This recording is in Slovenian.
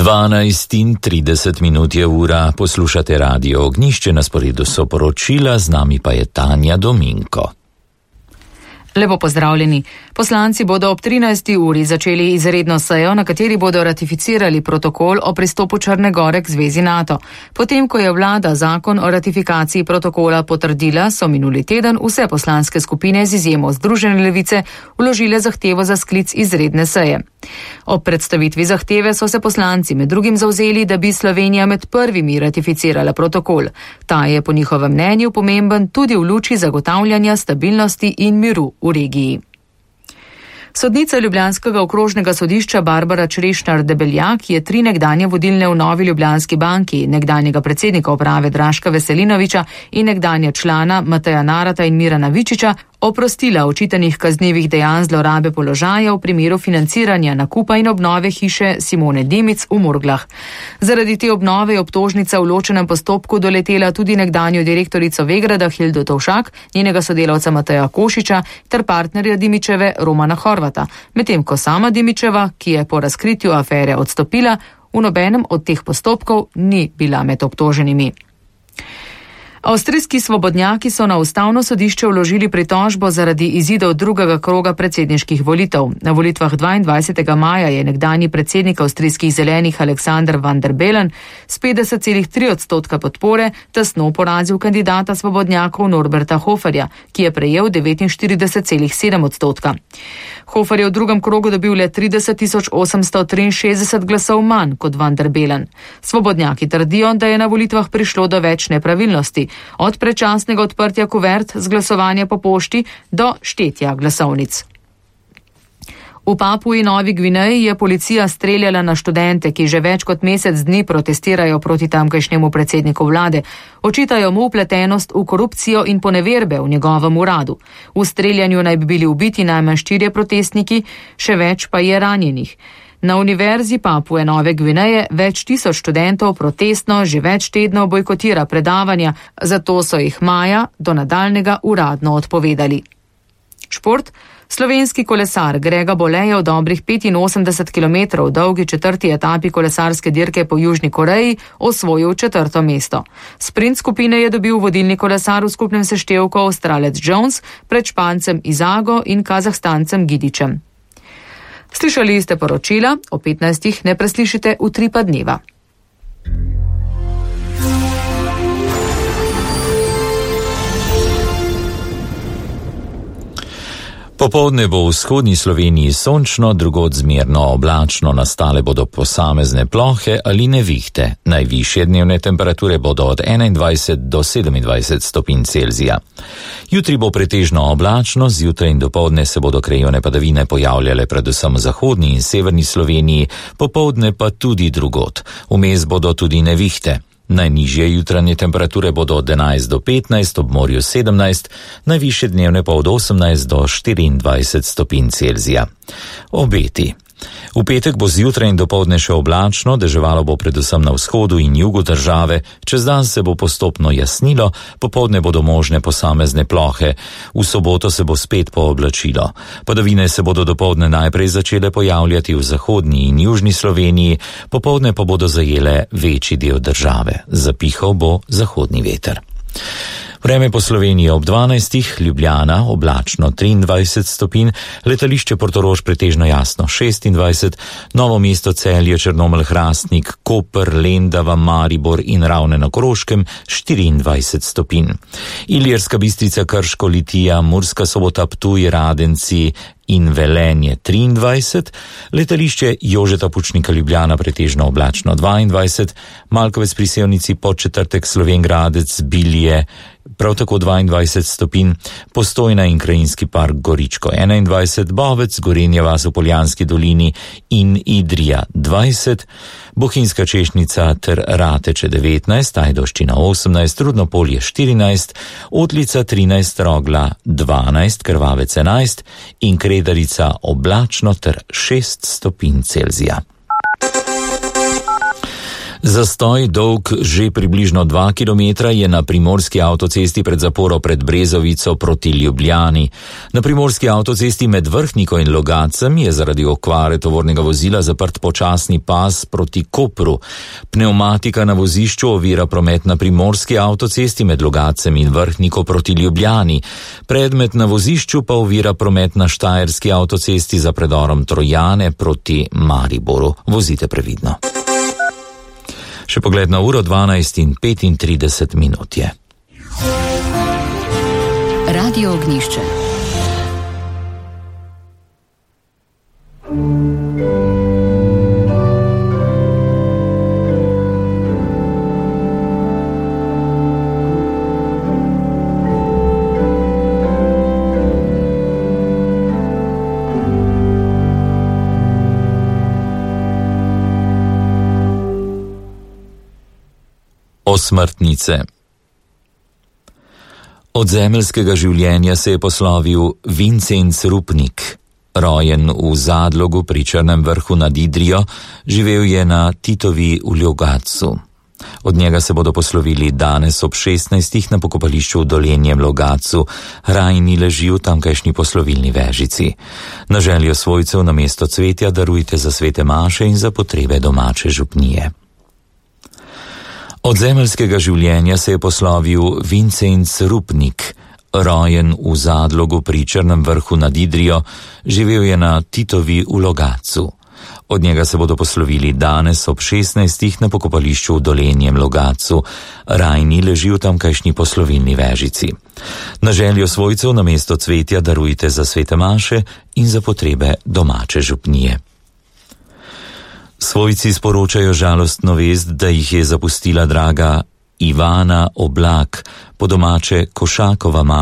12:30 je ura, poslušate Radio Ognjišče, na sporedu so poročila, z nami pa je Tanja Dominko. Lepo pozdravljeni. Poslanci bodo ob 13. uri začeli izredno sejo, na kateri bodo ratificirali protokol o pristopu Črne Gore k zvezi NATO. Potem, ko je vlada zakon o ratifikaciji protokola potrdila, so minuli teden vse poslanske skupine z izjemo Združene levice vložile zahtevo za sklic izredne seje. Ob predstavitvi zahteve so se poslanci med drugim zavzeli, da bi Slovenija med prvimi ratificirala protokol. Ta je po njihovem mnenju pomemben tudi v luči zagotavljanja stabilnosti in miru v regiji. Sodnica ljubljanskega okrožnega sodišča Barbara Črešnar-Debeljak je 3 nekdanje vodilne v Novi Ljubljanski banki, nekdanjega predsednika uprave Draška Veselinoviča in nekdanja člana Mateja Narata in Mirana Vičiča oprostila očitanih kaznivih dejanj zlorabe položaja v primeru financiranja nakupa in obnove hiše Simone Dimic v Murglah. Zaradi te obnove je obtožnica v ločenem postopku doletela tudi nekdanjo direktorico Vegrada Hildo Tovšak, njenega sodelavca Mateja Košiča ter partnerja Dimičeve Romana Horvata, medtem ko sama Dimičeva, ki je po razkritju afere odstopila, v nobenem od teh postopkov ni bila med obtoženimi. Avstrijski svobodnjaki so na ustavno sodišče vložili pritožbo zaradi izidov drugega kroga predsedniških volitev. Na volitvah 22. maja je nekdanji predsednik avstrijskih zelenih Alexander Van der Bellen s 50,3% podpore tesno porazil kandidata svobodnjakov Norberta Hoferja, ki je prejel 49,7%. Hofer je v drugem krogu dobil le 30.863 glasov manj kot Van der Bellen. Svobodnjaki trdijo, da je na volitvah prišlo do več nepravilnosti, od predčasnega odprtja kuvert z glasovanja po pošti do štetja glasovnic. V Papui Novi Gvineji je policija streljala na študente, ki že več kot mesec dni protestirajo proti tamkajšnjemu predsedniku vlade. Očitajo mu vpletenost v korupcijo in poneverbe v njegovem uradu. V streljanju naj bi bili ubiti najmanj 4 protestniki, še več pa je ranjenih. Na Univerzi Papue Nove Gvineje več tisoč študentov protestno že več tednov bojkotira predavanja, zato so jih maja do nadaljnega uradno odpovedali. Šport. Slovenski kolesar Grega Bole je v dobrih 85 km dolgi 4. etapi kolesarske dirke po Južni Koreji osvojil 4. mesto. Sprint skupine je dobil vodilni kolesar v skupnem seštevku Avstralec Jones pred Špancem Izago in Kazahstancem Gidičem. Slišali ste poročila, o 15. ne preslišite Utripa dneva. Popoldne bo v vzhodni Sloveniji sončno, drugod zmerno oblačno, nastale bodo posamezne plohe ali nevihte. Najvišje dnevne temperature bodo od 21 do 27 stopinj Celzija. Jutri bo pretežno oblačno, zjutraj in dopoldne se bodo krajevne padavine pojavljale predvsem v zahodni in severni Sloveniji, popoldne pa tudi drugod. Vmes bodo tudi nevihte. Najnižje jutranje temperature bodo od 11 do 15, ob morju 17, najvišje dnevne pa od 18 do 24 stopinj Celzija. Obeti. V petek bo zjutraj in dopoldne še oblačno, deževalo bo predvsem na vzhodu in jugu države, čez dan se bo postopno jasnilo, popoldne bodo možne posamezne plohe, v soboto se bo spet pooblačilo. Padavine se bodo dopoldne najprej začele pojavljati v zahodni in južni Sloveniji, popoldne pa bodo zajele večji del države. Zapihal bo zahodni veter. Vreme po Sloveniji ob 12, Ljubljana oblačno 23 stopinj, letališče Portorož pretežno jasno 26, Novo mesto Celje, Črnomelj, Hrastnik, Koper, Lendava, Maribor in Ravne na Koroškem 24 stopinj. Ilirska Bistrica, Krško, Litija, Murska Sobota, Ptuj, Radenci in Velenje 23, letališče Jožeta Pučnika Ljubljana pretežno oblačno 22, Malkovec pri Sevnici, Podčetrtek, Slovenj Gradec, Bilje prav tako 22 stopinj, Postojna in Krajinski park Goričko 21, Bovec, Gorenja vas v Poljanski dolini in Idrija 20, Bohinjska Češnica ter Rateče 19, Ajdovščina 18, Rudnopolje 14, Otlica 13, Rogla 12, Krvavec 11 in Kredarica oblačno ter 6 stopinj Celzija. Zastoj dolg že približno 2 km je na primorski avtocesti pred zaporo pred Brezovico proti Ljubljani. Na primorski avtocesti med Vrhniko in Logatcem je zaradi okvare tovornega vozila zaprt počasni pas proti Kopru. Pneumatika na vozišču ovira promet na primorski avtocesti med Logatcem in Vrhniko proti Ljubljani. Predmet na vozišču pa ovira promet na štajerski avtocesti za predorom Trojane proti Mariboru. Vozite previdno. Še pogled na uro 12:35 je. Radio Ognjišče. Osmrtnice. Od zemeljskega življenja se je poslovil Vincenc Rupnik. Rojen v Zadlogu pri Črnem vrhu nad Idrijo, živel je na Titovi v Logatcu. Od njega se bodo poslovili danes ob 16. na pokopališču v Dolenjem Logatcu. Rajni leži v tamkajšnji poslovilni vežici. Na željo svojcev namesto cvetja darujte za svete maše in za potrebe domače župnije. Od zemeljskega življenja se je poslovil Vincenc Rupnik. Rojen v Zadlogu pri Črnem vrhu nad Idrijo, živel je na Titovi v Logatcu. Od njega se bodo poslovili danes ob 16. na pokopališču v Dolenjem Logatcu. Rajni leži v tamkajšnji poslovilni vežici. Na željo svojcev namesto cvetja darujte za svete maše in za potrebe domače župnije. Svojci sporočajo žalostno vest, da jih je zapustila draga Ivana Oblak, po domače Košakova mama.